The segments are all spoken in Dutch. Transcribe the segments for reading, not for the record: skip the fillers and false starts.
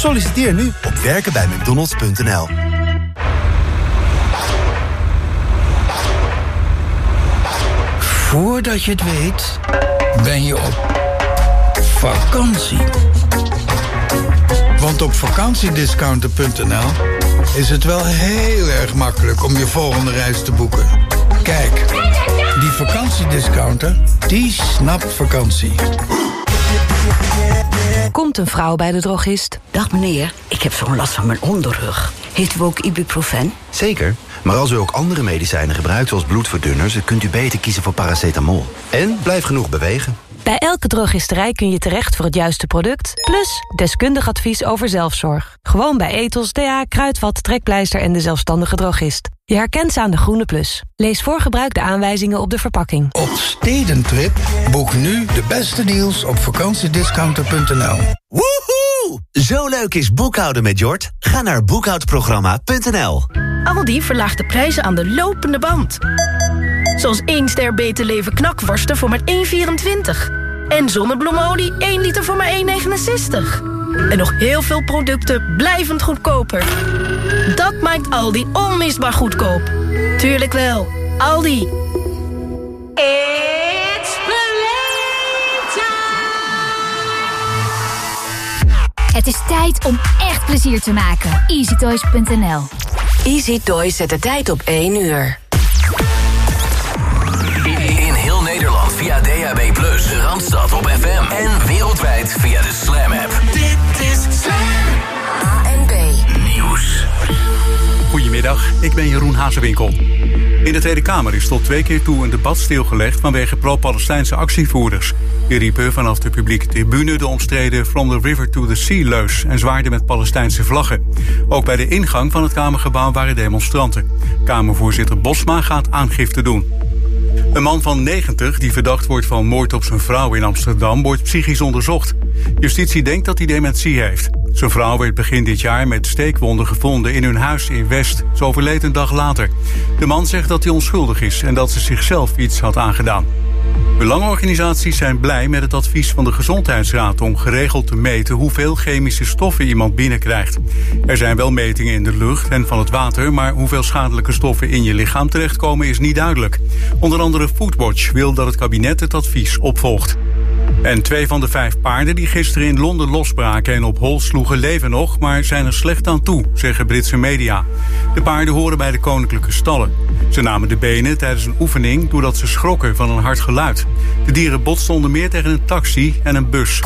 Solliciteer nu op werkenbijmcdonalds.nl. Voordat je het weet, ben je op vakantie. Want op vakantiediscounter.nl is het wel heel erg makkelijk om je volgende reis te boeken. Kijk, die vakantiediscounter, die snapt vakantie. Komt een vrouw bij de drogist. Dag meneer, ik heb zo'n last van mijn onderrug. Heeft u ook ibuprofen? Zeker, maar als u ook andere medicijnen gebruikt zoals bloedverdunners, dan kunt u beter kiezen voor paracetamol. En blijf genoeg bewegen. Bij elke drogisterij kun je terecht voor het juiste product, plus deskundig advies over zelfzorg. Gewoon bij Ethos, DA, Kruidvat, Trekpleister en de zelfstandige drogist. Je herkent ze aan de groene plus. Lees voor gebruik de aanwijzingen op de verpakking. Op Stedentrip boek nu de beste deals op vakantiediscounter.nl. Woehoe! Zo leuk is boekhouden met Jort? Ga naar boekhoudprogramma.nl. Aldi verlaagt de prijzen aan de lopende band. Zoals 1 ster Beter Leven knakworsten voor maar 1,24. En zonnebloemolie 1 liter voor maar 1,69. En nog heel veel producten blijvend goedkoper. Dat maakt Aldi onmisbaar goedkoop. Tuurlijk wel. Aldi. It's playtime! Het is tijd om echt plezier te maken. EasyToys.nl. Easy Toys zet de tijd op 1 uur. In heel Nederland via DAB+, de Randstad op FM en wereldwijd via de Slam-app. Dit is Slam. ANP Nieuws. Goedemiddag, ik ben Jeroen Hazewinkel. In de Tweede Kamer is tot 2 keer toe een debat stilgelegd vanwege pro-Palestijnse actievoerders. Die riepen vanaf de publieke tribune de omstreden From the River to the Sea leus en zwaarden met Palestijnse vlaggen. Ook bij de ingang van het Kamergebouw waren demonstranten. Kamervoorzitter Bosma gaat aangifte doen. Een man van 90 die verdacht wordt van moord op zijn vrouw in Amsterdam wordt psychisch onderzocht. Justitie denkt dat hij dementie heeft. Zijn vrouw werd begin dit jaar met steekwonden gevonden in hun huis in West. Ze overleed een dag later. De man zegt dat hij onschuldig is en dat ze zichzelf iets had aangedaan. Belangenorganisaties zijn blij met het advies van de Gezondheidsraad om geregeld te meten hoeveel chemische stoffen iemand binnenkrijgt. Er zijn wel metingen in de lucht en van het water, maar hoeveel schadelijke stoffen in je lichaam terechtkomen is niet duidelijk. Onder andere Foodwatch wil dat het kabinet het advies opvolgt. En 2 van de 5 paarden die gisteren in Londen losbraken en op hol sloegen leven nog, maar zijn er slecht aan toe, zeggen Britse media. De paarden horen bij de koninklijke stallen. Ze namen de benen tijdens een oefening doordat ze schrokken van een hard geluid. De dieren botsten onder meer tegen een taxi en een bus.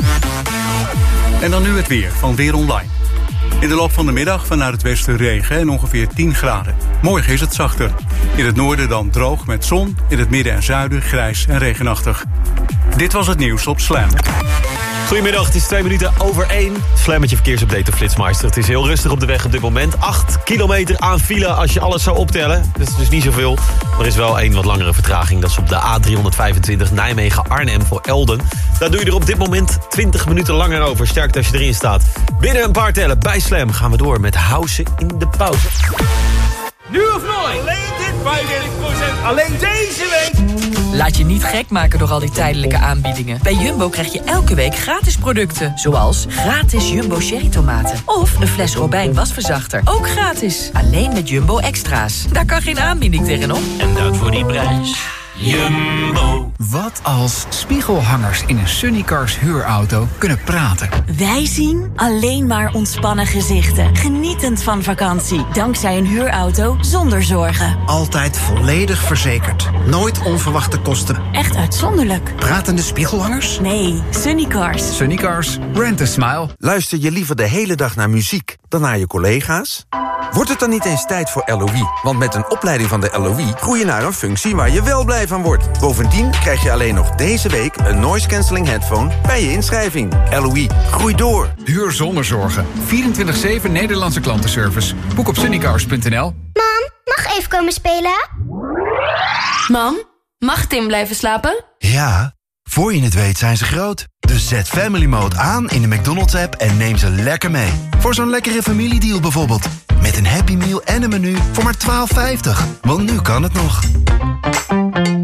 En dan nu het weer van Weer Online. In de loop van de middag vanuit het westen regen en ongeveer 10 graden. Morgen is het zachter. In het noorden dan droog met zon, in het midden en zuiden grijs en regenachtig. Dit was het nieuws op Slam. Goedemiddag, het is 2 minuten over 1. Slam met je verkeersupdate op Flitsmeister. Het is heel rustig op de weg op dit moment. 8 kilometer aan file als je alles zou optellen. Dat is dus niet zoveel. Er is wel een wat langere vertraging. Dat is op de A325 Nijmegen-Arnhem voor Elden. Daar doe je er op dit moment 20 minuten langer over. Sterk als je erin staat. Binnen een paar tellen bij Slam gaan we door met House in de pauze. Nu of nooit. Alleen dit 35%. Alleen deze week. Laat je niet gek maken door al die tijdelijke aanbiedingen. Bij Jumbo krijg je elke week gratis producten. Zoals gratis Jumbo cherry tomaten. Of een fles Robijn wasverzachter. Ook gratis. Alleen met Jumbo Extra's. Daar kan geen aanbieding tegenop. En dat voor die prijs. Jumbo. Wat als spiegelhangers in een Sunnycars huurauto kunnen praten? Wij zien alleen maar ontspannen gezichten. Genietend van vakantie. Dankzij een huurauto zonder zorgen. Altijd volledig verzekerd. Nooit onverwachte kosten. Echt uitzonderlijk. Pratende spiegelhangers? Nee, Sunnycars. Sunnycars. Rent a smile. Luister je liever de hele dag naar muziek dan naar je collega's? Wordt het dan niet eens tijd voor LOE? Want met een opleiding van de LOE groei je naar een functie waar je wel blij van wordt. Bovendien krijg je alleen nog deze week een noise cancelling headphone bij je inschrijving. LOE, groei door. Huur zonder zorgen. 24/7 Nederlandse klantenservice. Boek op sunnycars.nl. Mam, mag even komen spelen? Mam, mag Tim blijven slapen? Ja, voor je het weet zijn ze groot. Dus zet Family Mode aan in de McDonald's-app en neem ze lekker mee. Voor zo'n lekkere familiedeal bijvoorbeeld. Met een Happy Meal en een menu voor maar $12,50. Want nu kan het nog.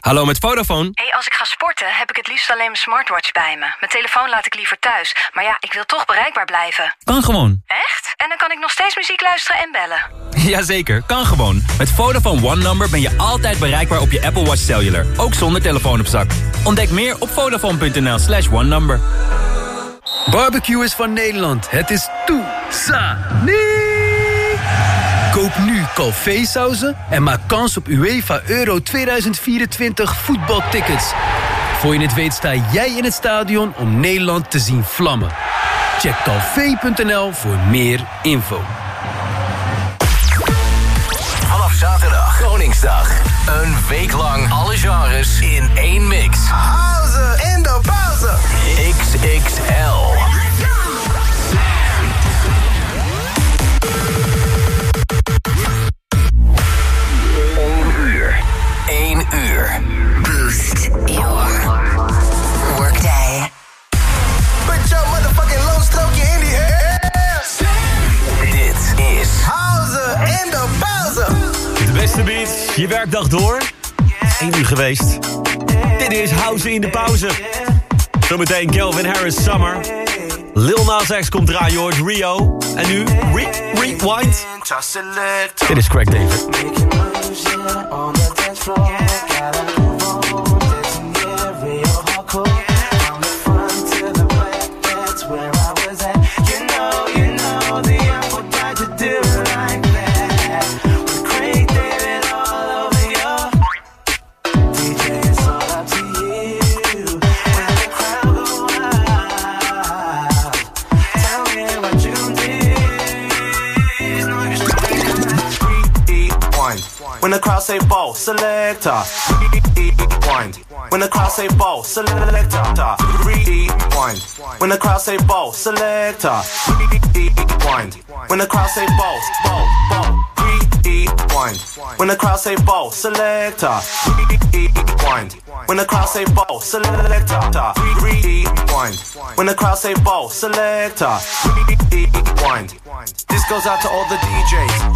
Hallo, met Vodafone. Hey, als ik ga sporten heb ik het liefst alleen mijn smartwatch bij me. Mijn telefoon laat ik liever thuis. Maar ja, ik wil toch bereikbaar blijven. Kan gewoon. Echt? En dan kan ik nog steeds muziek luisteren en bellen? Jazeker, kan gewoon. Met Vodafone One Number ben je altijd bereikbaar op je Apple Watch Cellular. Ook zonder telefoon op zak. Ontdek meer op Vodafone.nl/OneNumber. Barbecue is van Nederland. Het is Toezani. Koop nu Calvé-sauzen en maak kans op UEFA Euro 2024 voetbaltickets. Voor je het weet sta jij in het stadion om Nederland te zien vlammen. Check calvé.nl voor meer info. Vanaf zaterdag, Koningsdag. Een week lang alle genres in één mix. Pauze in de pauze. XXL. 1 uur. Boost your workday. Put your motherfucking low stroke in the air. Dit is Pauze in de pauze. De beste beat, je werkdag door. 1 uur geweest. Dit is House in de pauze. Zometeen Calvin Harris Summer. Lil Nas X komt draaien, hoort Rio. En nu Rewind. Dit is Craig David. When the crowd say ball, selector. Rewind. When the crowd say ball, selector. Rewind. When the crowd say ball, selector. Rewind. When the crowd say ball, ball. Rewind. When the crowd say ball, selector. Rewind. When the crowd say ball, selector. Rewind. When the crowd say ball, selector. Rewind. This goes out to all the DJs.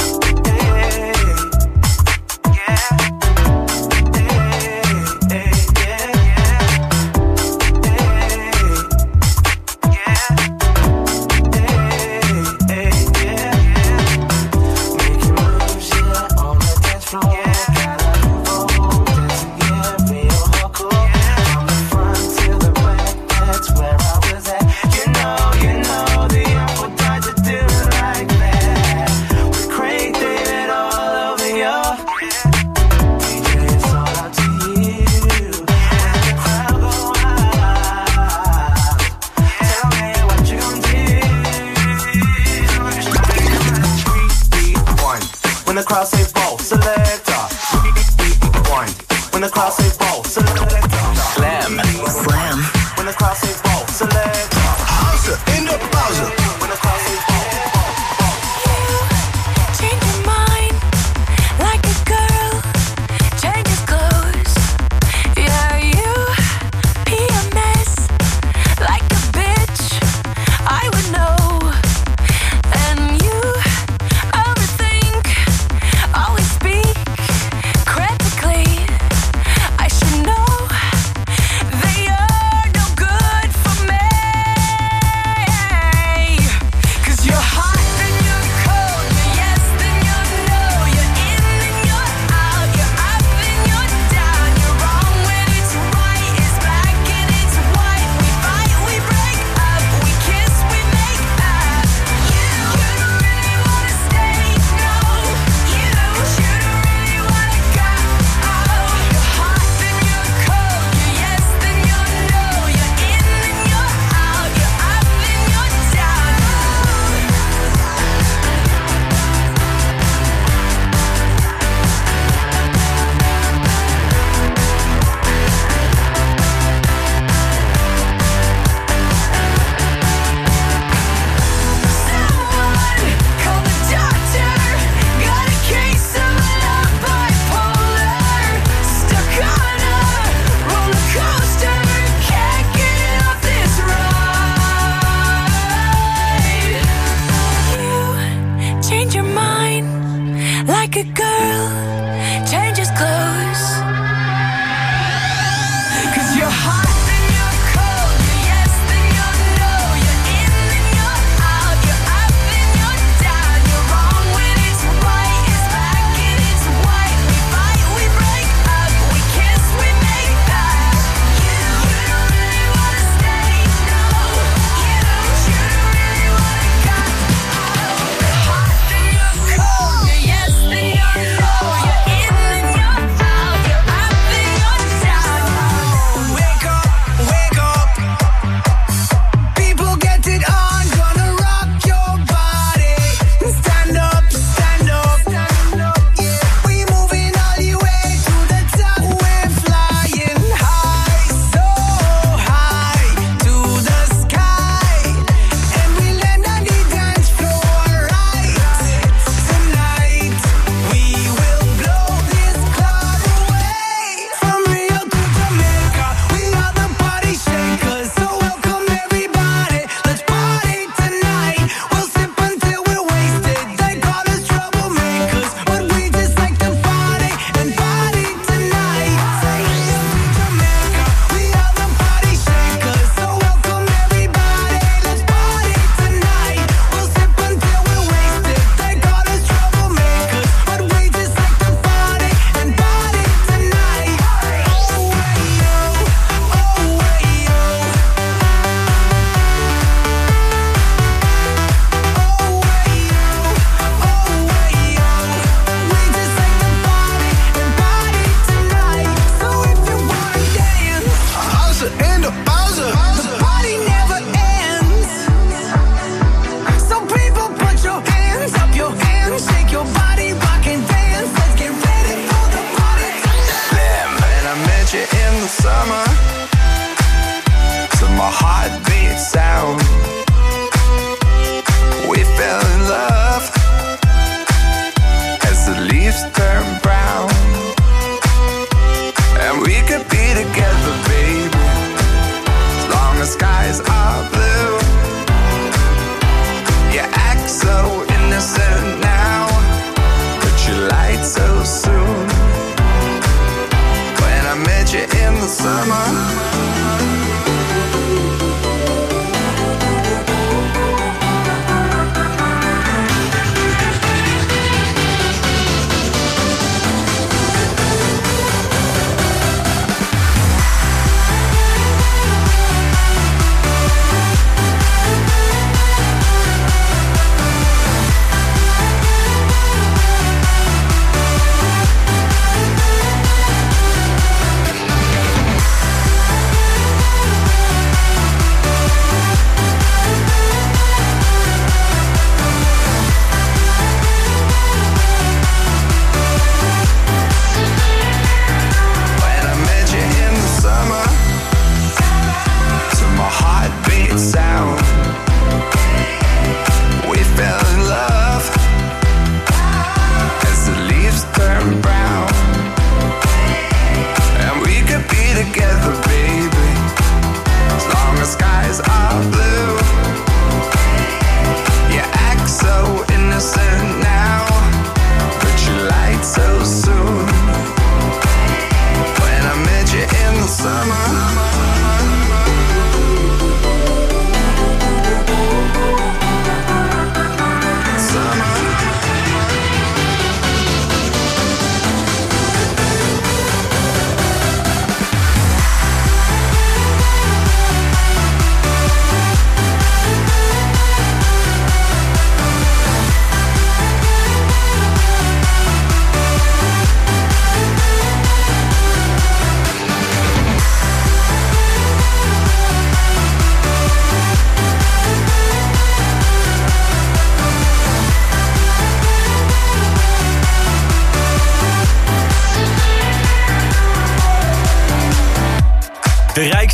When the crowd say ball, selector. Rewind. When the crowd say ball, selector. Slam. When the crowd say ball, selector. House in the pauze. When the crowd say ball. Change your mind like a girl changes clothes. Yeah, you PMS like a bitch. I would know. And you overthink, always speak critically. I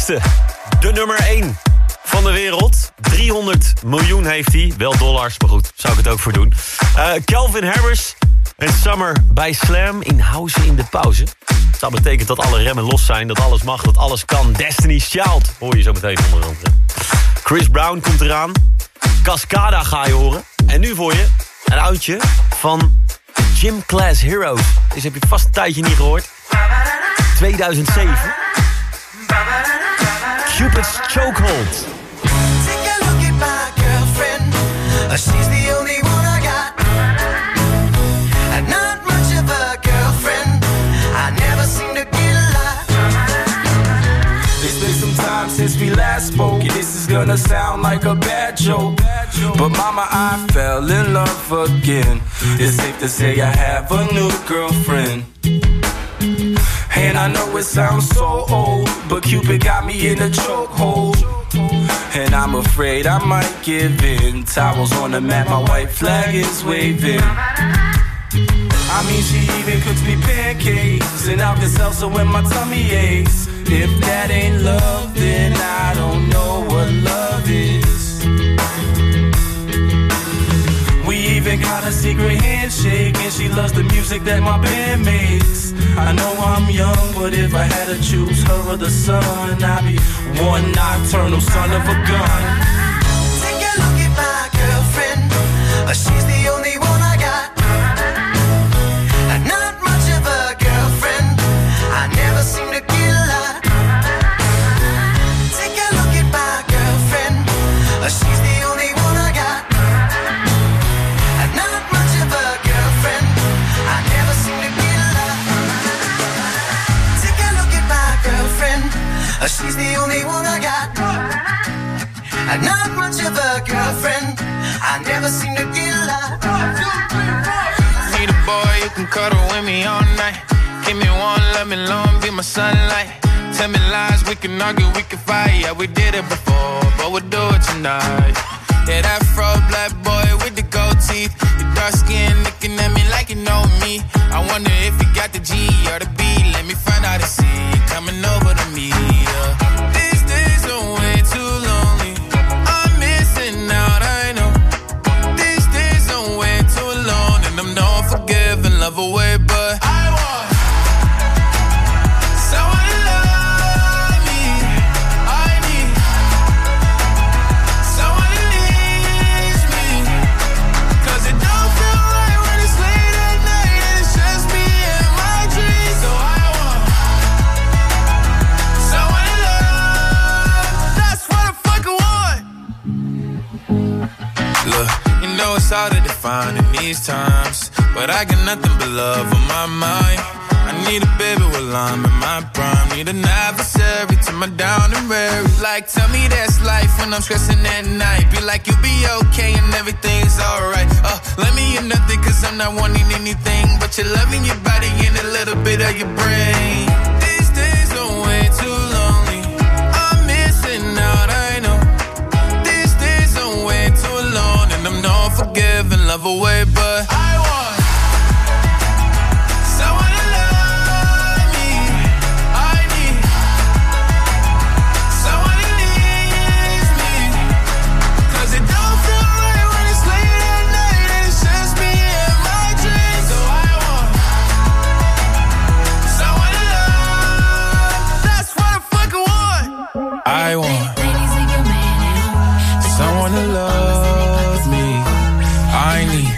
rijkste. De nummer 1 van de wereld. 300 miljoen heeft hij. Wel dollars, maar goed, zou ik het ook voor doen. Calvin Harris en Summer bij Slam in House in de Pauze. Dat betekent dat alle remmen los zijn, dat alles mag, dat alles kan. Destiny's Child hoor je zo meteen onder andere. Chris Brown komt eraan. Cascada ga je horen. En nu voor je een oudje van Gym Class Heroes. Dus heb je vast een tijdje niet gehoord. 2007. Cupid's Chokehold. Take a look at my girlfriend. She's the only one I got. And not much of a girlfriend. I never seem to get a lot. It's been some time since we last spoke. This is gonna sound like a bad joke, but mama, I fell in love again. It's safe to say I have a new girlfriend. And I know it sounds so old, but Cupid got me in a chokehold. And I'm afraid I might give in. Towels on the mat, my white flag is waving. I mean, she even cooks me pancakes and Alka-Seltzer when my tummy aches. If that ain't love, then I don't know what love is. We even got a secret handshake, and she loves the music that my band makes. I know I'm young, but if I had to choose her or the sun, I'd be one nocturnal son of a gun. Take a look at my girlfriend. She's the only one I got. Not much of a girlfriend. I never seem to get a lot. Take a look at my girlfriend. She's the only one I got. Not much of a girlfriend. I never seem to get a lot. Take a look at my girlfriend. She's the only one I got. Not much of a girlfriend. I never seem to get a lot. Need a boy you can cuddle with me all night. Give me one, let me long, be my sunlight. Tell me lies, we can argue, we can fight. Yeah, we did it before, but we'll do it tonight. Yeah, that fro black boy with the gold teeth. Your dark skin looking at me like you know me. I wonder if you got the G or the B. Let me find out and see you coming over to me. These days are way too lonely. I'm missing out, I know. These days are way too long, and I'm not forgiving, love away, but I want someone to love me. I need someone who needs me. 'Cause it don't feel right when it's late at night and it's just me and my dreams. So I want someone to love. That's what I fucking want. Look, you know it's hard to define in these times, but I got nothing but love on my mind. I need a baby while I'm in my prime. Need an adversary to my down and weary. Like, tell me that's life when I'm stressing at night. Be like, you'll be okay and everything's alright. Let me in nothing 'cause I'm not wanting anything but your love in your body and a little bit of your brain. These days are way too lonely. I'm missing out, I know. These days are way too long, and I'm not forgiving, love away, but I want someone to love me. I need someone who needs me. 'Cause it don't feel right when it's late at night and it's just me and my dreams. So I want someone to love. That's what I fucking want. I want someone to love me. I need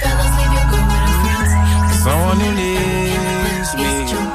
someone who needs me.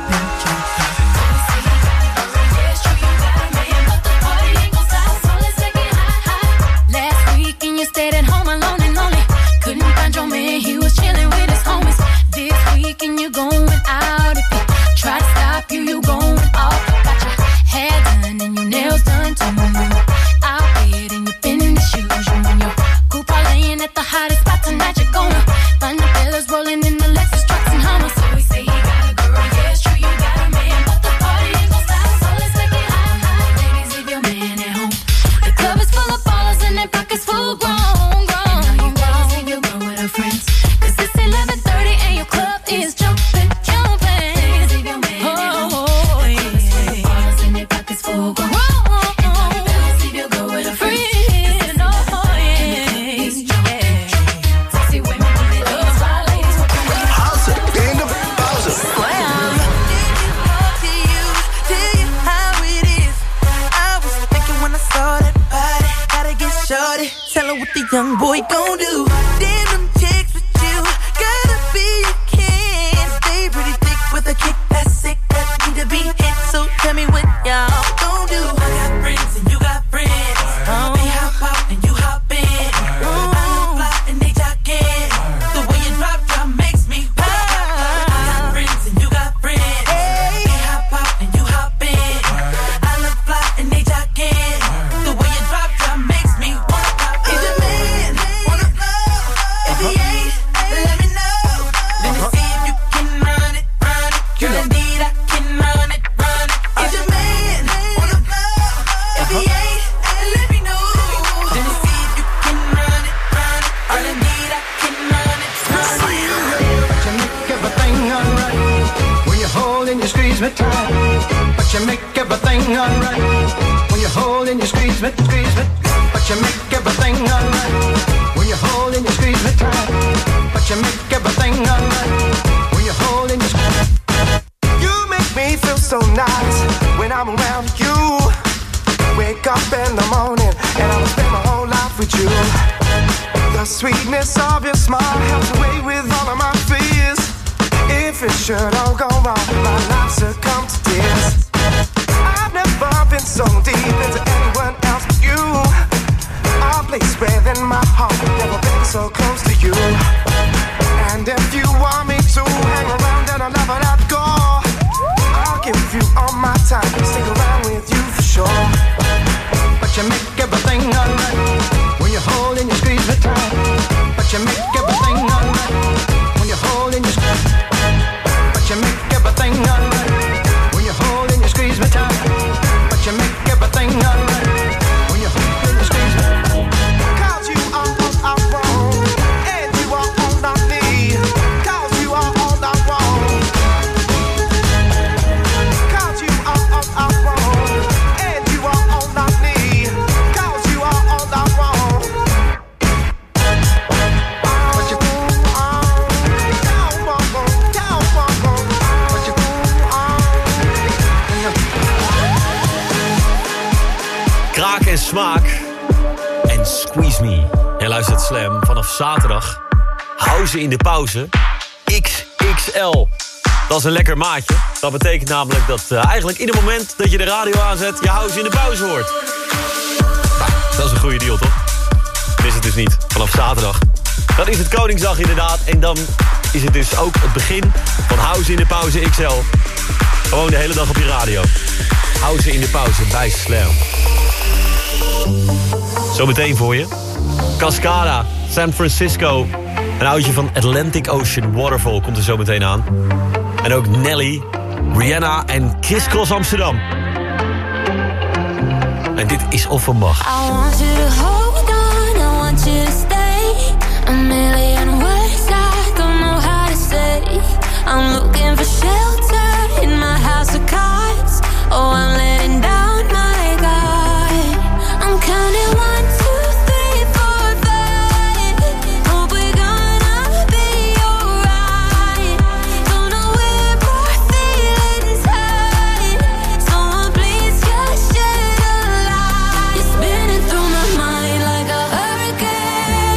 Last weekend you stayed at home alone and lonely. Couldn't find your man, he was chilling with his homies. This weekend you going out. If he try to stop you, you going off. Got your hair done and your nails done too. Out bed and you in the shoes. You and your coupe are laying at the hottest spot tonight. You're gonna find the fellas rolling in the Lexus trucks and Hummers. So we say you got a girl, yeah, it's true, you got a man, but the party ain't gon' stop, so let's make it hot, hot. Ladies, leave your man at home. The club is full of ballers and their pockets full grown, grown. And now you ladies leave your girl with her friends, 'cause it's 11:30 and your club is jumping, jumping. Ladies, leave your man at home. The club is full of ballers and their pockets full grown. And young boy gon' do? Damn them chicks with you, gotta be a kid. Stay pretty thick with a kick that's sick, that need to be hit. So tell me what y'all gon' do. I got friends and you got friends. They hop out and you hop in. I look fly and they jock in. The way you drop makes me wild. I got friends and you got friends. They hop out and you hop in. I look fly and they jock in. The way you drop makes me wanna pop. Is your man wanna blow? If he ain't, let me know. Let me see if you can run it, run it. Girl, indeed I can run it, run it. Is your man wanna blow? If he ain't, let me know. Let me see if you can run it, run it. Girl, indeed I can run it, run it. But you make everything alright when you hold and you squeeze me tight. But you make everything alright when you hold and you squeeze me, squeeze me. But you make everything alright when you hold and you squeeze me tight. But you make everything alright when you hold and you squeeze me. You make me feel so nice when I'm around you. Wake up in the morning and I'll spend my whole life with you. The sweetness of your smile helps away with all of my fears. If it should all go wrong, my life succumb to tears. I've never been so deep into anyone else but you. A place within my heart, never been so close to you. And if you want me to hang around and I'll never let go, I'll give you all my time, stick around with you for sure. But you make everything alright when you hold and you squeeze me tight. But you make everything alright when you hold and you squeeze. But you make everything alright when you hold and you squeeze me tight. But you make everything alright when you hold and you squeeze me. 'Cause you are all I want, and you are all I need. 'Cause you are all I want. 'Cause you are all I want, and you are all I need. 'Cause you are all I want. Kraak en smaak. En Squeeze Me. En luistert Slam vanaf zaterdag. House in de pauze. XXL. Dat is een lekker maatje. Dat betekent namelijk dat eigenlijk ieder moment dat je de radio aanzet, je house in de pauze hoort. Nou, dat is een goede deal, toch? Mis het dus niet. Vanaf zaterdag. Dan is het Koningsdag inderdaad. En dan is het dus ook het begin van House in de pauze XL. Gewoon de hele dag op je radio. House in de pauze bij Slam. Zometeen voor je. Cascada, San Francisco. Een oudje van Atlantic Ocean Waterfall komt er zo meteen aan. En ook Nelly, Rihanna en Criss Cross Amsterdam. En dit is Offenbach. I want you to hold on, I want you to stay. A million words I don't know how to say. I'm looking for shelter in my house of cards. Oh, I'm letting down my guard. I'm counting 1, 2, 3, 4, 5. Hope we're gonna be alright. Don't know where our feelings hide. Someone please just shed a light. You're spinning through my mind like a hurricane.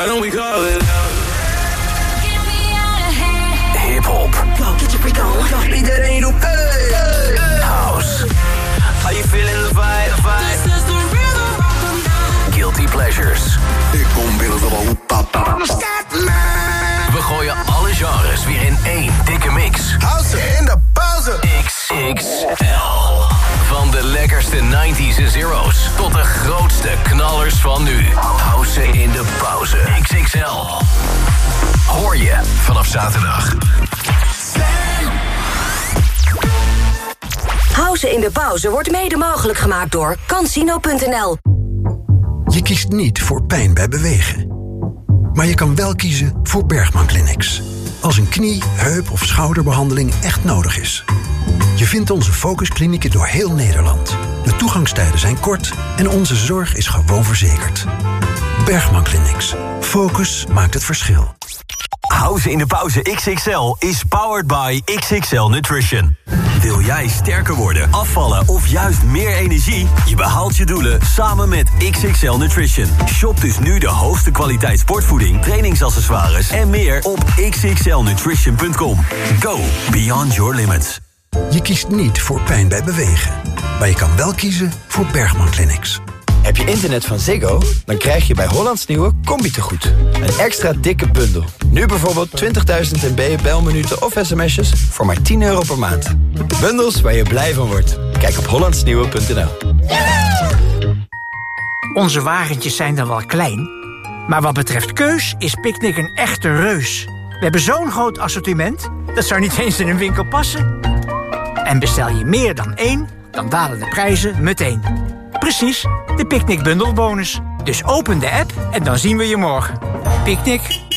Why don't we call it love? Hip-hop. Iedereen roept hey. House. How you feeling the vibe? Guilty pleasures. Ik kom binnen van papa. We gooien alle genres weer in één dikke mix. House in de pauze. XXL. Van de lekkerste 90s en zero's tot de grootste knallers van nu. House in de pauze. XXL. Hoor je vanaf zaterdag. House in de pauze wordt mede mogelijk gemaakt door Cansino.nl. Je kiest niet voor pijn bij bewegen. Maar je kan wel kiezen voor Bergman Clinics. Als een knie, heup of schouderbehandeling echt nodig is. Je vindt onze focusklinieken door heel Nederland. De toegangstijden zijn kort en onze zorg is gewoon verzekerd. Bergman Clinics. Focus maakt het verschil. House in de pauze XXL is powered by XXL Nutrition. Wil jij sterker worden, afvallen of juist meer energie? Je behaalt je doelen samen met XXL Nutrition. Shop dus nu de hoogste kwaliteit sportvoeding, trainingsaccessoires en meer op xxlnutrition.com. Go beyond your limits. Je kiest niet voor pijn bij bewegen. Maar je kan wel kiezen voor Bergman Clinics. Heb je internet van Ziggo? Dan krijg je bij Hollands Nieuwe Combi-tegoed. Een extra dikke bundel. Nu bijvoorbeeld 20.000 MB belminuten of sms'jes voor maar €10 per maand. Bundels waar je blij van wordt. Kijk op hollandsnieuwe.nl. Onze wagentjes zijn dan wel klein, maar wat betreft keus is Picnic een echte reus. We hebben zo'n groot assortiment, dat zou niet eens in een winkel passen. En bestel je meer dan 1, dan dalen de prijzen meteen. Precies, de Picnic Bundelbonus. Dus open de app en dan zien we je morgen. Picnic.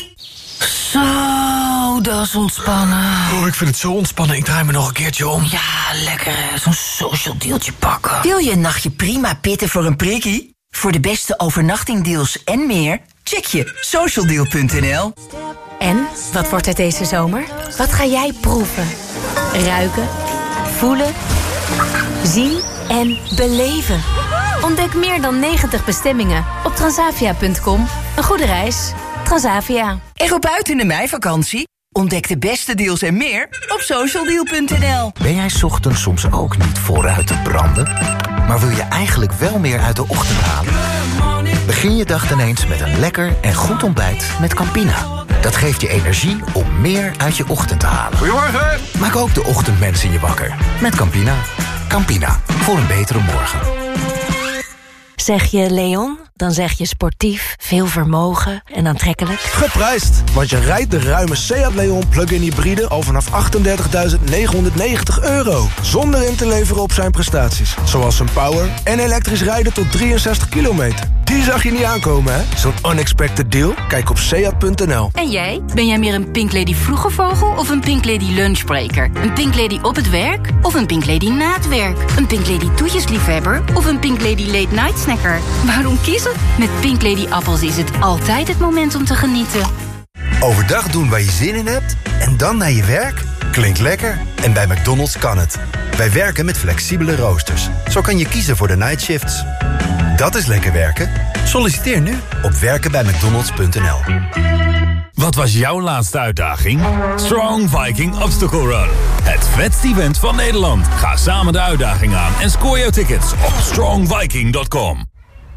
Zo, dat is ontspannen. Oh, ik vind het zo ontspannen. Ik draai me nog een keertje om. Ja, lekker zo'n social dealtje pakken. Wil je een nachtje prima pitten voor een prikkie? Voor de beste overnachtingdeals en meer, check je socialdeal.nl. En, wat wordt het deze zomer? Wat ga jij proeven? Ruiken? Voelen? Zien? En beleven. Ontdek meer dan 90 bestemmingen op transavia.com. Een goede reis. Transavia. Erop uit in de meivakantie? Ontdek de beste deals en meer op socialdeal.nl. Ben jij 's ochtends soms ook niet vooruit te branden? Maar wil je eigenlijk wel meer uit de ochtend halen? Begin je dag dan eens met een lekker en goed ontbijt met Campina. Dat geeft je energie om meer uit je ochtend te halen. Goedemorgen! Maak ook de ochtendmensen je wakker met Campina. Campina, voor een betere morgen. Zeg je Leon, dan zeg je sportief, veel vermogen en aantrekkelijk. Geprijsd, want je rijdt de ruime Seat Leon plug-in hybride al vanaf €38.990. Zonder in te leveren op zijn prestaties. Zoals zijn power en elektrisch rijden tot 63 kilometer. Die zag je niet aankomen, hè? Zo'n unexpected deal? Kijk op seat.nl. En jij? Ben jij meer een Pink Lady vroege vogel of een Pink Lady lunchbreaker? Een Pink Lady op het werk of een Pink Lady na het werk? Een Pink Lady toetjesliefhebber of een Pink Lady late night snacker? Waarom kiezen? Met Pink Lady appels is het altijd het moment om te genieten. Overdag doen waar je zin in hebt en dan naar je werk? Klinkt lekker. En bij McDonald's kan het. Wij werken met flexibele roosters. Zo kan je kiezen voor de nightshifts. Dat is lekker werken. Solliciteer nu op werkenbijmcdonalds.nl. Wat was jouw laatste uitdaging? Strong Viking Obstacle Run. Het vetste event van Nederland. Ga samen de uitdaging aan en scoor jouw tickets op strongviking.com.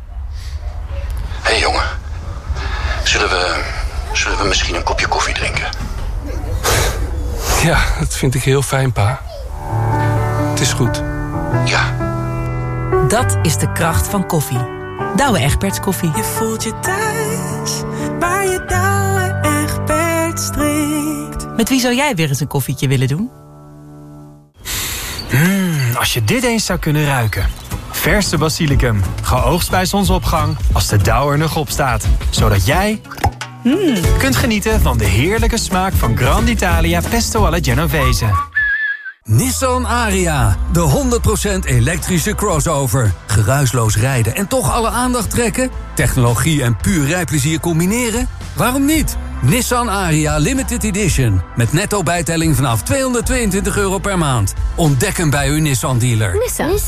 Hé jongen, zullen we misschien een kopje koffie drinken? Ja, dat vind ik heel fijn, pa. Het is goed. Ja. Dat is de kracht van koffie. Douwe Egberts koffie. Je voelt je thuis, waar je Douwe Egberts drinkt. Met wie zou jij weer eens een koffietje willen doen? Als je dit eens zou kunnen ruiken. Verse basilicum, geoogst bij zonsopgang als de dauw er nog op staat. Zodat jij kunt genieten van de heerlijke smaak van Grand Italia Pesto alla Genovese. Nissan Ariya, de 100% elektrische crossover. Geruisloos rijden en toch alle aandacht trekken? Technologie en puur rijplezier combineren? Waarom niet? Nissan Ariya Limited Edition. Met netto bijtelling vanaf €222 per maand. Ontdek hem bij uw Nissan dealer.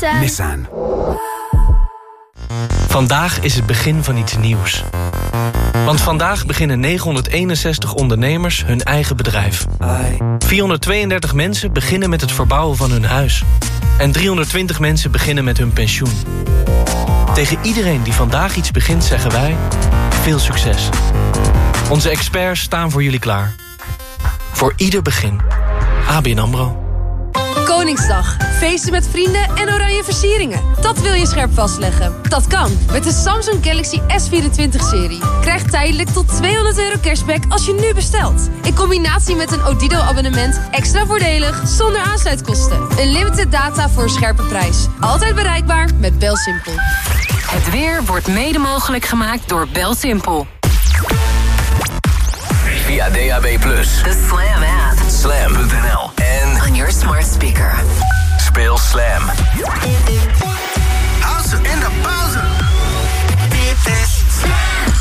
Nissan. Vandaag is het begin van iets nieuws. Want vandaag beginnen 961 ondernemers hun eigen bedrijf. 432 mensen beginnen met het verbouwen van hun huis. En 320 mensen beginnen met hun pensioen. Tegen iedereen die vandaag iets begint zeggen wij: veel succes. Onze experts staan voor jullie klaar. Voor ieder begin. ABN AMRO. Koningsdag. Feesten met vrienden en oranje versieringen. Dat wil je scherp vastleggen. Dat kan met de Samsung Galaxy S24-serie. Krijg tijdelijk tot €200 cashback als je nu bestelt. In combinatie met een Odido-abonnement extra voordelig zonder aansluitkosten. Unlimited data voor een scherpe prijs. Altijd bereikbaar met BelSimpel. Het weer wordt mede mogelijk gemaakt door BelSimpel. Via DAB+. De Slam app. Slam.nl. En On your smart speaker. speel Slam. House in de pauze. Dit is Slam.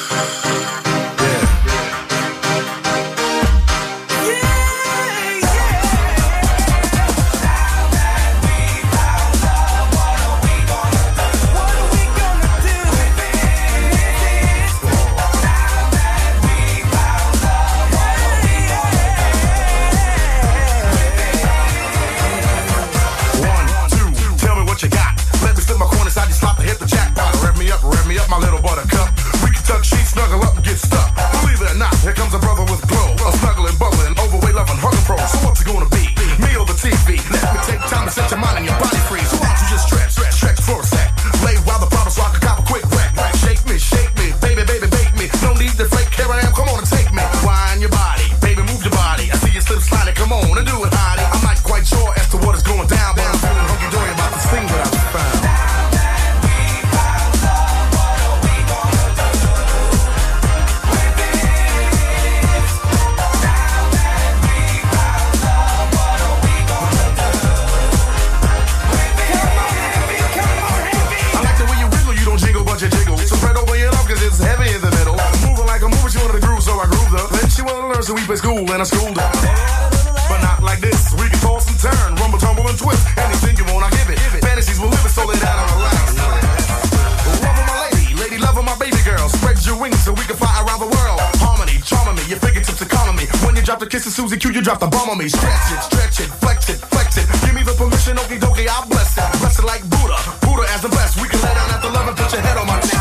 You drop the bomb on me, stretch it, flex it, flex it. Give me the permission, okie dokie, I bless it. Bless it like Buddha, Buddha as the best. We can lay down after love and put your head on my chest.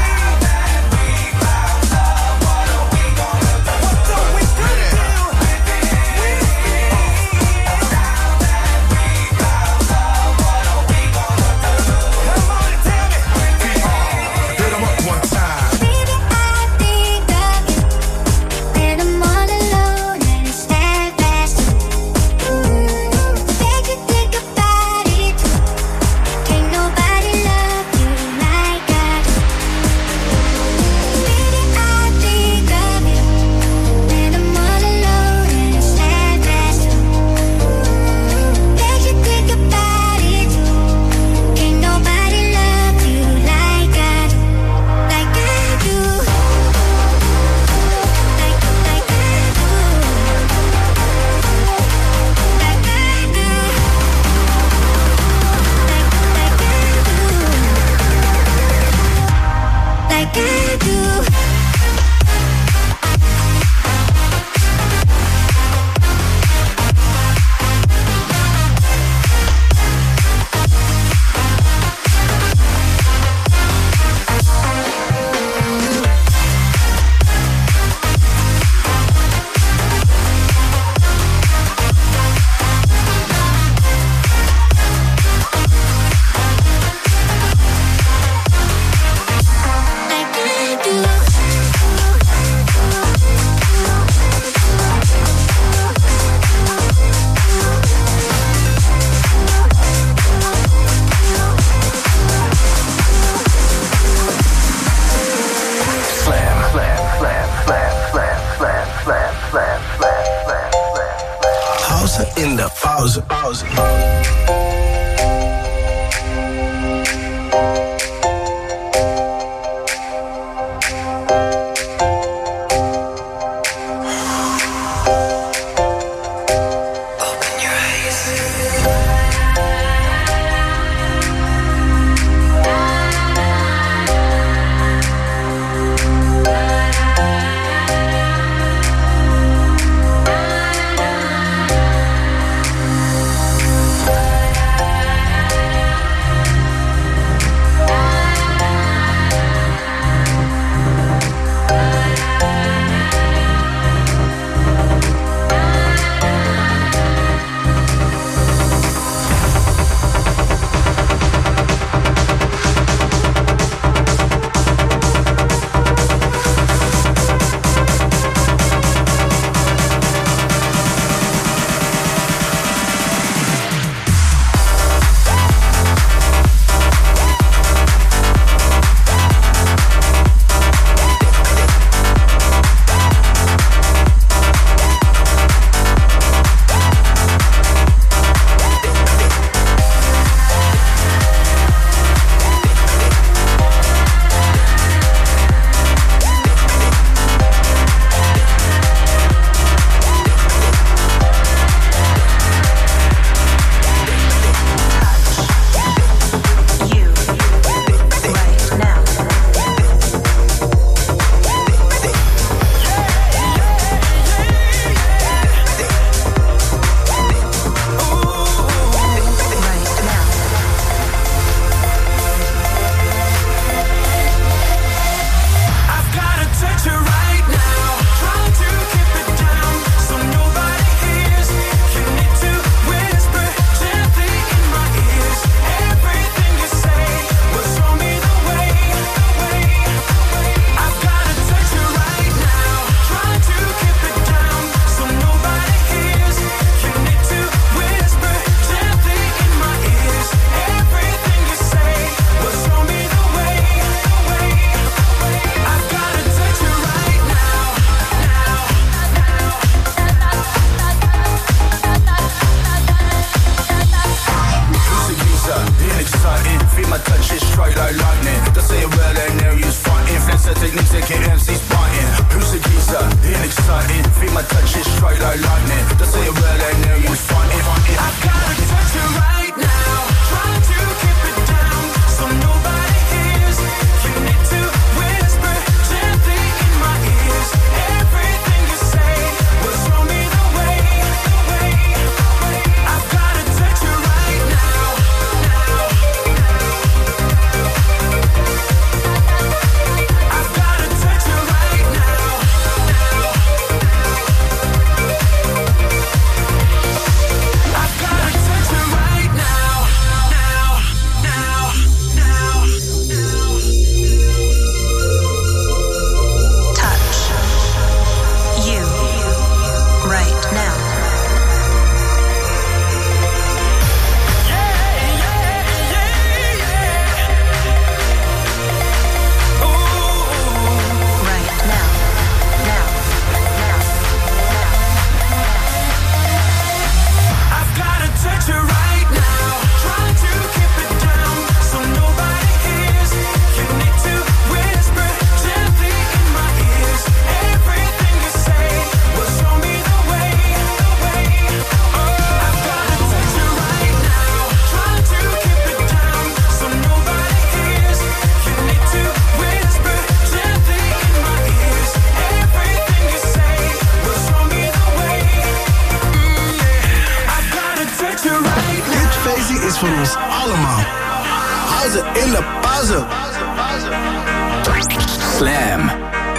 in de pauze. taking MC's parting. Who's the geezer? Ain't exciting. Feel my touch is straight like lightning. This ain't real and there was fighting. I gotta touch you right now. Try to keep it down so nobody hears. You need to whisper gently in my ears. Everything you say will show me the way. I've gotta touch you right now. I've gotta touch you right now. I've gotta touch you right now. Touch you right now. I've gotta touch you right now. Try to keep it down so nobody hears. You need to whisper gently in my ears. Everything you say will show me the way. I've gotta touch you right now. Try to keep it down so nobody hears. You need to whisper gently in my ears. Everything you say will show me the way. I've gotta touch you right now. Dit feestje is voor ons allemaal. Hou ze in de pauze. Slam.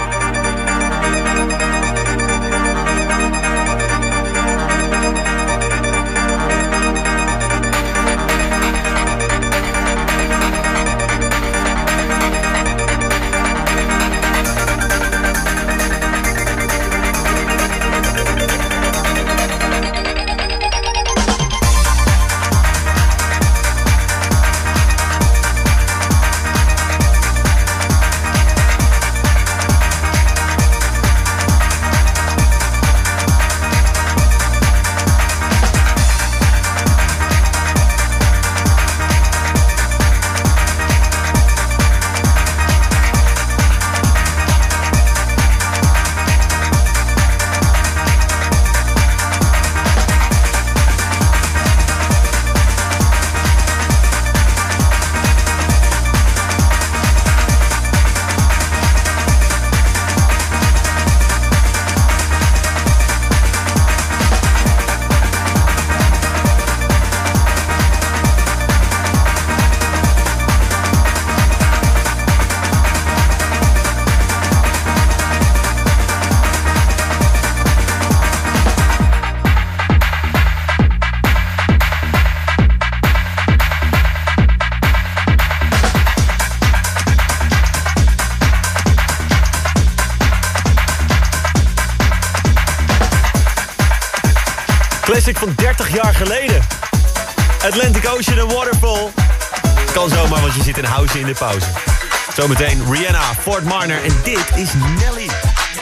Classic van 30 jaar geleden. Atlantic Ocean en Waterfall. Kan zomaar, want je zit in house in de pauze. Zometeen Rihanna, Fort Marner en dit is Nelly.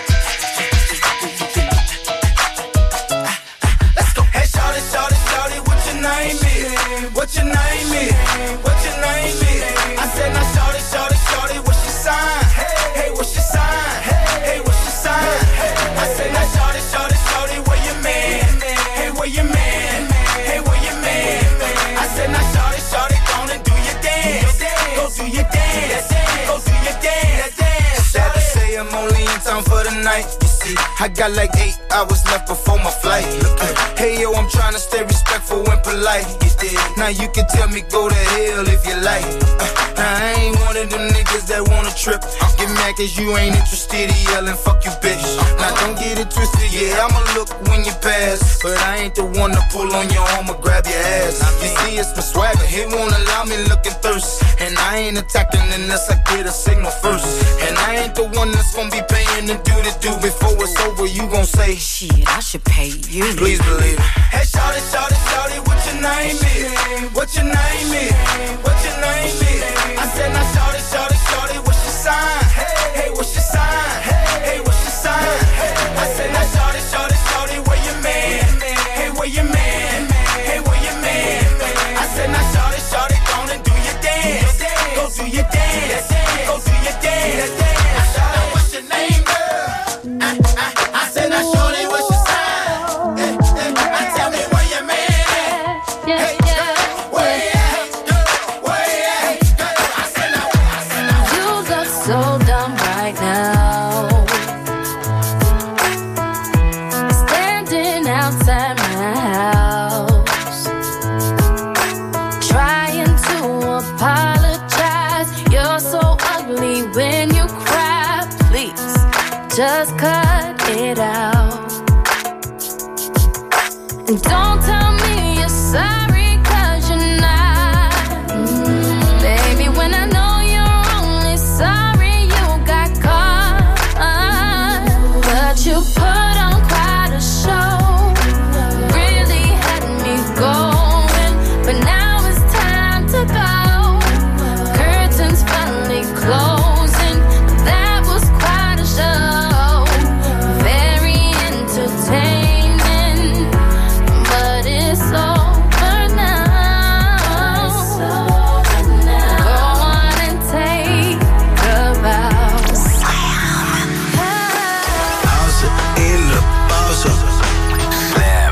Let's go. Hey, shawty, shawty, shawty, what your name is? What your name is? What your name is? I said, now shawty, shawty, shawty, what's your sign? Hey, what's your sign? Hey, what's your sign? I said, now shawty, shawty, shawty, where your man? Hey, where your man? Hey, where your man? I said, now shawty, shawty, go and do your dance. Go do your dance. Go do your dance. Sad to say I'm only in town for the night. You see, I got like 8 hours left before my flight. Hey yo, I'm trying to stay respectful and polite. Now you can tell me go to hell if you like. Now I ain't one of them niggas that wanna trip. Get mad cause you ain't interested in yelling fuck you bitch. Now don't get it twisted, yeah, I'ma look when you pass, but I ain't the one to pull on your arm or grab your ass. You see it's my swagger, it won't allow me looking thirst. And I ain't attacking unless I get a signal first. And I ain't the one that's gonna be paying to do the do. Before it's over, you gon' say, shit, I should pay you. Please believe it. Hey, shawty, shawty, shawty, what your name is? What your name is? What your name is? I said, now shawty, shawty, shawty, what's your sign? Hey, what's your sign? Hey, what's your sign? I said, now shawty, shawty, shawty, where your man? Hey, where your man? Hey, where your man? I said, now shawty, shawty, go and do your dance. Go do your dance. Go do your dance. Shawty, what's just cut it out. And don't tell me you're sorry, 'cause you're not. Baby, when I know you're only sorry you got caught. But you put on quite a show, really had me going. But now it's time to go. Curtains finally closing. That was quite a show, very entertaining. But it's over now. Go on and take a bow. Pauze in de pauze. Slam.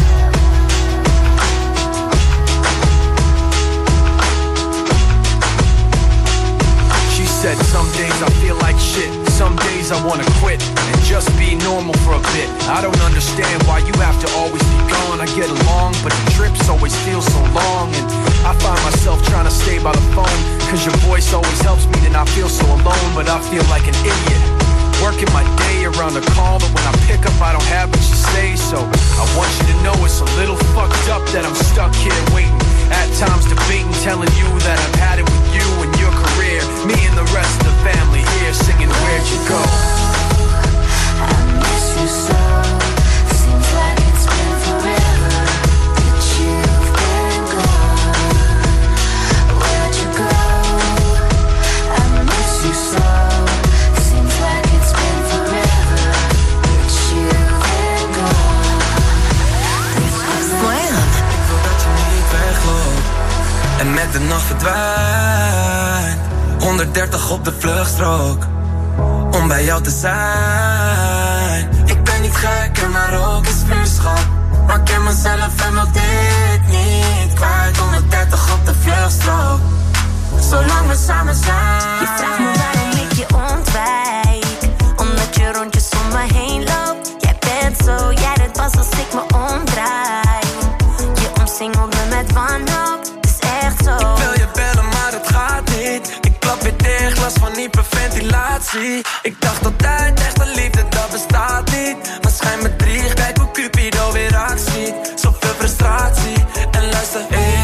She said some days I feel like shit, some days I wanna quit and just be normal for a bit. I don't understand why you have to always be gone. I get along, but the trips always feel so long. And I find myself trying to stay by the phone, 'cause your voice always helps me to not feel so alone. But I feel like an idiot, working my day around the call, but when I pick up I don't have what you say. So I want you to know it's a little fucked up that I'm stuck here waiting, at times debating, telling you that I've had it with you and your career. Me and the rest of the family here singing Where'd You Go? I miss you so. Seems like it's been forever that you've been gone. Where'd you go? I miss you so. Seems like it's been forever that you've been gone. Slam. Ik wil dat je niet wegloopt en met de nacht verdwijnt. 130 op de vluchtstrook om bij jou te zijn. Ik ben niet gek en maar ook is vuurschap, maar ik ken mezelf en wil dit niet kwijt. 130 op de vluchtstrook, zolang we samen zijn. Je vraagt me waarom ik je ontwijk, omdat je rondjes om me heen loopt. Jij bent zo, jij doet pas als ik me omdraai. Je omsingelt me met wanhoop, het is echt zo. Ik wil je bellen maar het gaat niet. Ik klap weer dicht, last van hyperventilatie. Ik dacht altijd echte liefde dat bestaat niet, maar schijn me drie, kijk hoe Cupido weer actie. Zoveel frustratie en luister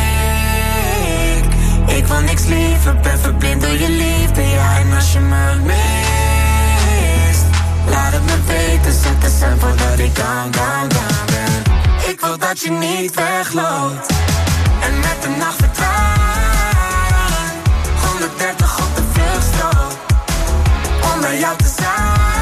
ik wil niks liever, ben verblind door je liefde. Ja, en als je me mist, laat het me weten, zet de stem voordat ik down ben. Ik wil dat je niet wegloopt en met de nacht verdwijnt. 130 op de vluchtstrook om bij jou te zijn.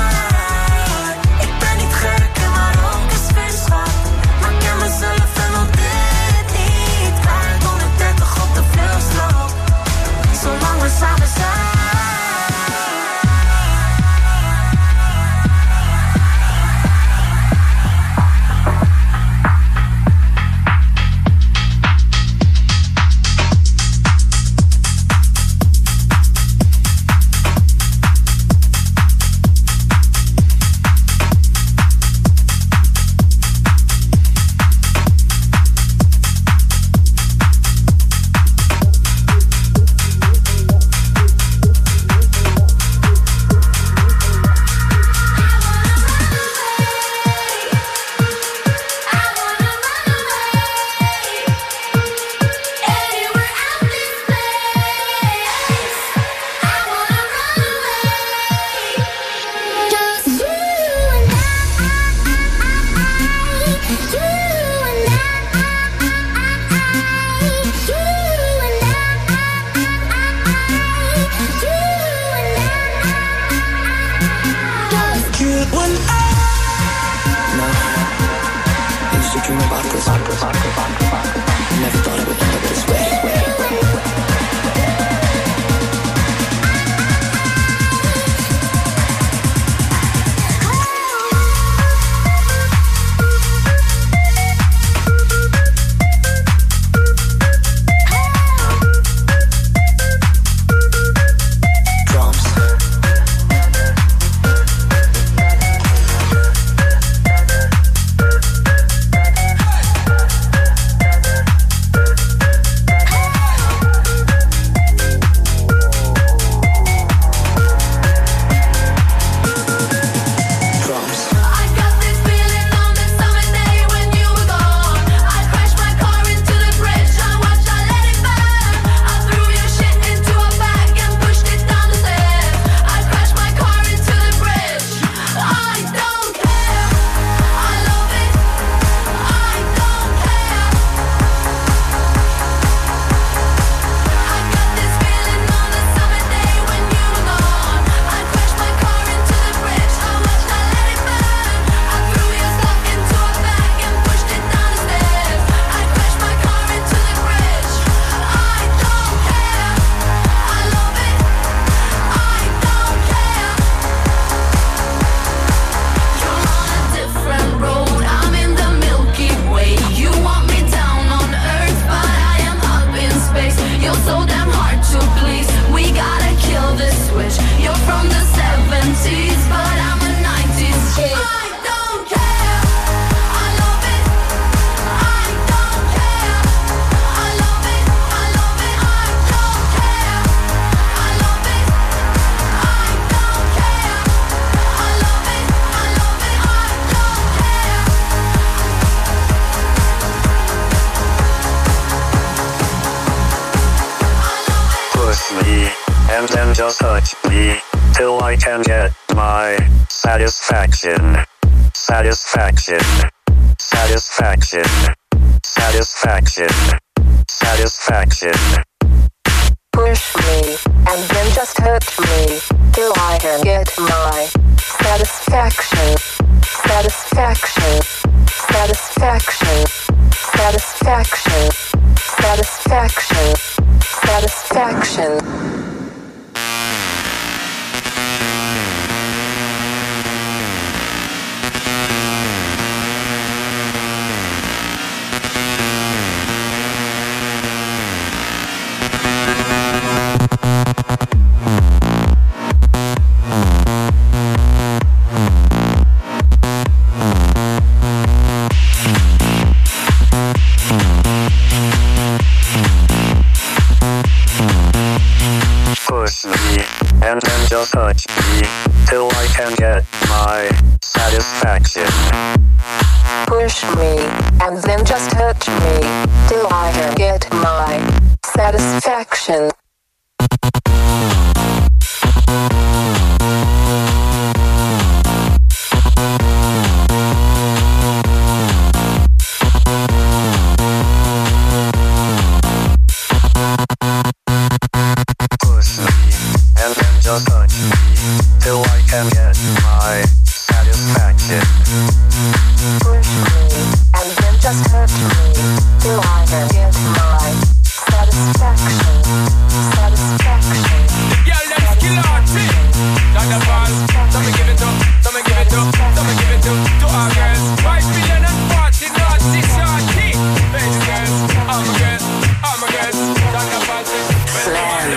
Ik ben niet gek en maar ook is vuurschap, maar ik ken mezelf en wil dit niet kwijt. 130 op de vluchtstrook, zolang we samen zijn. and then just touch me till I can get my satisfaction. Satisfaction. Satisfaction. Satisfaction. Satisfaction. Push me and then just hurt me till I can get my satisfaction. Satisfaction. Satisfaction. Satisfaction. Satisfaction. Satisfaction. Push me and then just touch me till I can get my satisfaction. Push me and then just hurt me till I can get my satisfaction. And then just touch me till I can get my satisfaction. Push me and then just hurt me till I can get my satisfaction. Satisfaction. Girl, them skill arty. Thunderball. Some me give it up. Some me give it up. Some me give it up to our girls. 5 million and 40 naughty shorty. Baby girls, all my girls, all my girls. Thunderball. Slam.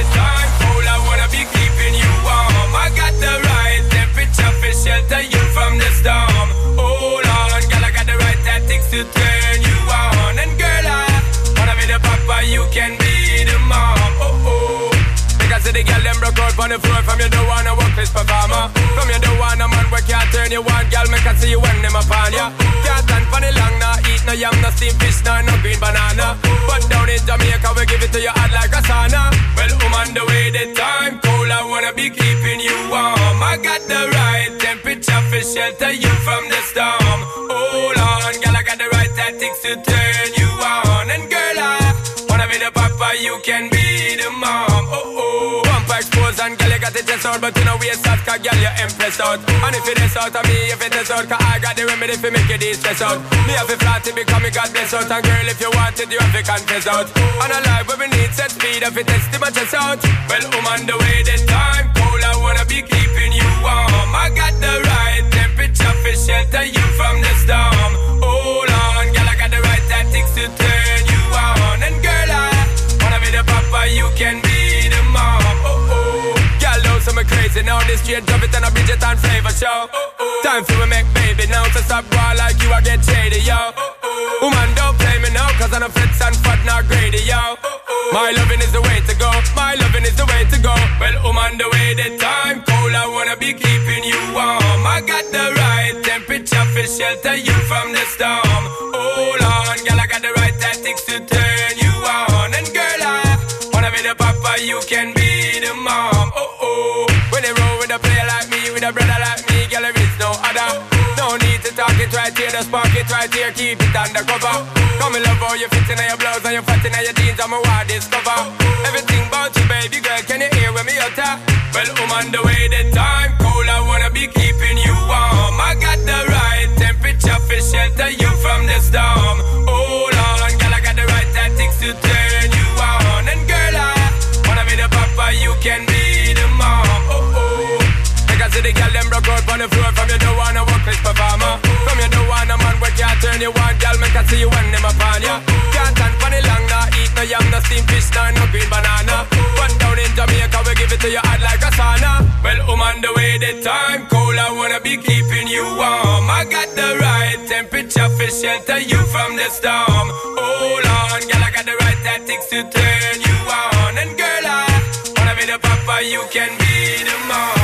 Shelter you from the storm. Hold on, girl, I got the right tactics to turn you on. And girl, I wanna be the papa, you can be the mom. Oh oh. Because the girl them broke out on the floor. From you don't wanna work this performer. From you don't wanna man where can't turn you on. Girl, me can see you when them upon ya. Can't stand for the long, nah eat no yam, no steamed fish, nah no green banana. But down in Jamaica we give it to you hot like a sauna. Well, on the way the time cold, I wanna be keeping you warm. I got the right temperature for shelter you from the storm. Hold on, girl, I got the right tactics to turn you on. And girl, I wanna be the papa, you can be the mom. Oh oh. Bumper exposed and girl, you got the chest out, but you know we out, cause girl, you impressed out. And if it is out of me, if it is out, cause I got the remedy for make you de-stress out. Me have a flat to become me God bless out. And girl, if you want it, you have to confess out. On a life where we need set speed, if it is my chest out. Well, on the way the time cold, I wanna be keeping you warm. I got the right temperature for shelter you from the storm. Hold on, girl, I got the right tactics to turn you on. And girl, I wanna be the papa, you can be the mom. Oh oh. Girl, those some crazy now. This straight drop it and a Bridget and flavor show. Time for we make baby now. So stop boy like you, I get shady, yo. Woman, don't play me now, cause I'm a fits and fat, not greedy, yo. My loving is the way to go. My loving is the way to go. Well, on the way the time cold, I wanna be keeping you warm. I got the right temperature for shelter you from the storm. Hold on, girl, I got the right tactics to turn you on. And girl, I wanna be the papa, you can be the mom. Oh oh. When they roll with a player like me, with a brother like me, girl, there is no other. No need to talk it right here, just spark it right here, keep it undercover. Come in love how you fit in your blouse and you fat in your jeans, I'm a wild discover. Everything about you, baby girl, can you hear when me utter? Well, on the way the time cold, I wanna be keeping you warm. I got the right temperature for shelter you from the storm. Hold on, girl, I got the right tactics to turn you on. And girl, I wanna be the papa, you can be the mom. Oh oh. Because the girl them broke out on the floor. From you don't wanna work this performer. From you don't wanna man where can't turn you on. Girl, me can see you when them upon ya. Can't stand for the long, nah eat no yam, no steamed fish, nah no green banana. But down in Jamaica we give it to you hot like a sauna. Well, on the way the time cold, I wanna be keeping you warm. I got the right temperature for shelter you from the storm. Hold on, girl, I got the right tactics to turn you on. And girl, I wanna be the papa, you can be the mom.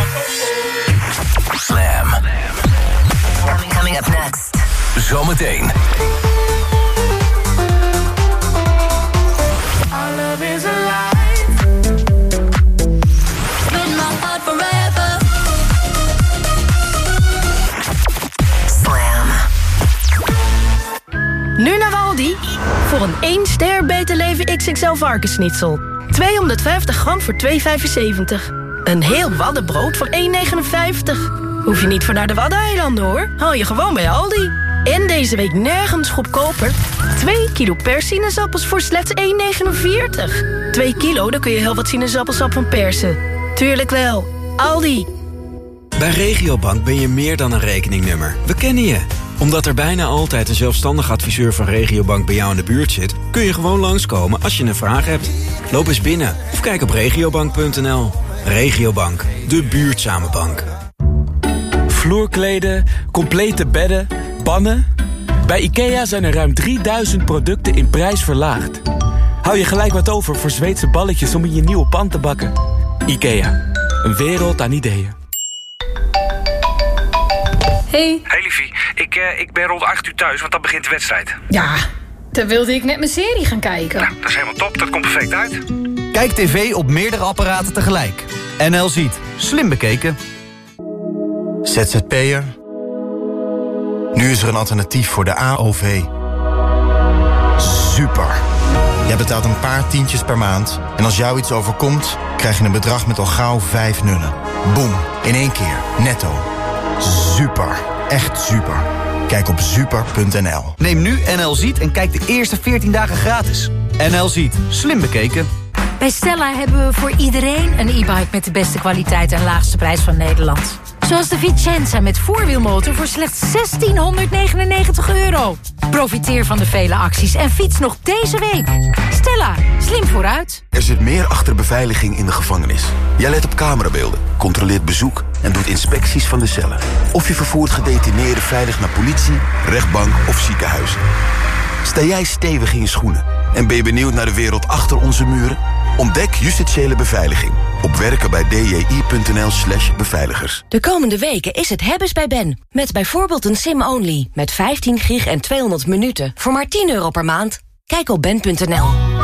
Slam. Coming up next. Zometeen. Our love is alive. Voor een 1 ster Beter Leven XXL varkensschnitzel. 250 gram voor €2,75. Een heel waddenbrood voor €1,59. Hoef je niet voor naar de Waddeneilanden hoor. Haal je gewoon bij Aldi. En deze week nergens goedkoper. 2 kilo persinaasappels voor slechts €1,49. 2 kilo, dan kun je heel wat sinaasappelsap van persen. Tuurlijk wel. Aldi. Bij Regiobank ben je meer dan een rekeningnummer. We kennen je. Omdat er bijna altijd een zelfstandig adviseur van Regiobank bij jou in de buurt zit, kun je gewoon langskomen als je een vraag hebt. Loop eens binnen of kijk op regiobank.nl. Regiobank, de buurtzame bank. Vloerkleden, complete bedden, pannen. Bij IKEA zijn er ruim 3000 producten in prijs verlaagd. Hou je gelijk wat over voor Zweedse balletjes om in je nieuwe pan te bakken. IKEA, een wereld aan ideeën. Hey. Hey liefie, ik ben rond 8 uur thuis, want dan begint de wedstrijd. Ja, dan wilde ik net mijn serie gaan kijken. Nou, dat is helemaal top, dat komt perfect uit. Kijk tv op meerdere apparaten tegelijk. NL Ziet. Slim bekeken. ZZP'er. Nu is er een alternatief voor de AOV. Super. Jij betaalt een paar tientjes per maand. En als jou iets overkomt, krijg je een bedrag met al gauw 5 nullen. Boom, in 1 keer, netto. Super. Echt super. Kijk op super.nl. Neem nu NL Ziet en kijk de eerste 14 dagen gratis. NL Ziet. Slim bekeken. Bij Stella hebben we voor iedereen een e-bike met de beste kwaliteit en laagste prijs van Nederland. Zoals de Vicenza met voorwielmotor voor slechts €1.699. Profiteer van de vele acties en fiets nog deze week. Stella, slim vooruit. Er zit meer achter beveiliging in de gevangenis. Jij let op camerabeelden, controleert bezoek en doet inspecties van de cellen. Of je vervoert gedetineerden veilig naar politie, rechtbank of ziekenhuizen. Sta jij stevig in je schoenen en ben je benieuwd naar de wereld achter onze muren? Ontdek justitiële beveiliging op werkenbijdji.nl/beveiligers. De komende weken is het hebben's bij Ben. Met bijvoorbeeld een SIM-only met 15 gig en 200 minuten voor maar €10 per maand. Kijk op ben.nl.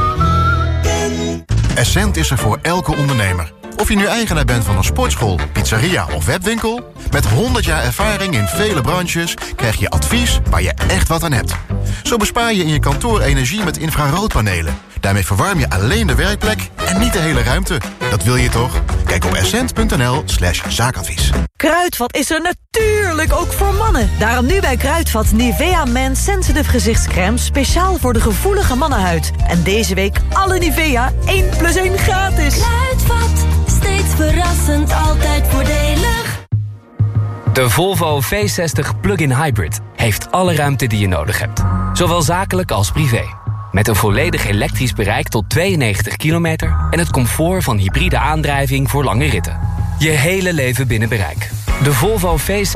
Essent is er voor elke ondernemer. Of je nu eigenaar bent van een sportschool, pizzeria of webwinkel, met 100 jaar ervaring in vele branches krijg je advies waar je echt wat aan hebt. Zo bespaar je in je kantoor energie met infraroodpanelen. Daarmee verwarm je alleen de werkplek en niet de hele ruimte. Dat wil je toch? Kijk op essent.nl/zaakadvies. Kruidvat is er natuurlijk ook voor mannen. Daarom nu bij Kruidvat Nivea Man Sensitive gezichtscreme speciaal voor de gevoelige mannenhuid. En deze week alle Nivea 1+1 gratis. Kruidvat, steeds verrassend, altijd voordelig. De Volvo V60 Plug-in Hybrid heeft alle ruimte die je nodig hebt. Zowel zakelijk als privé. Met een volledig elektrisch bereik tot 92 kilometer... en het comfort van hybride aandrijving voor lange ritten. Je hele leven binnen bereik. De Volvo V60